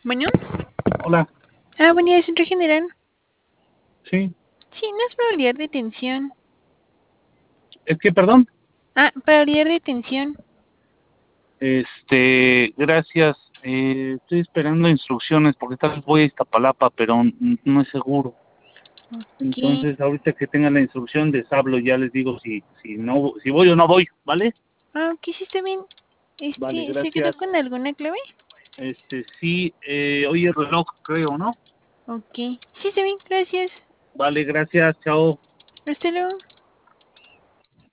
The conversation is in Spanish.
Bueno. Hola. Buen día, centro general. Sí. Sí, no es para olvidar de atención. Es que, perdón. Para olvidar de atención. Gracias. Estoy esperando instrucciones porque tal vez voy a Iztapalapa, pero no es seguro. ¿Qué? Entonces, ahorita que tenga la instrucción, les hablo, ya les digo si voy o no voy, ¿vale? Ok, sí está bien. Vale, ¿Se quedó gracias. con alguna clave? Sí, oye, reloj, creo, ¿no? Ok. Sí está bien, gracias. Vale, gracias, chao. Hasta luego.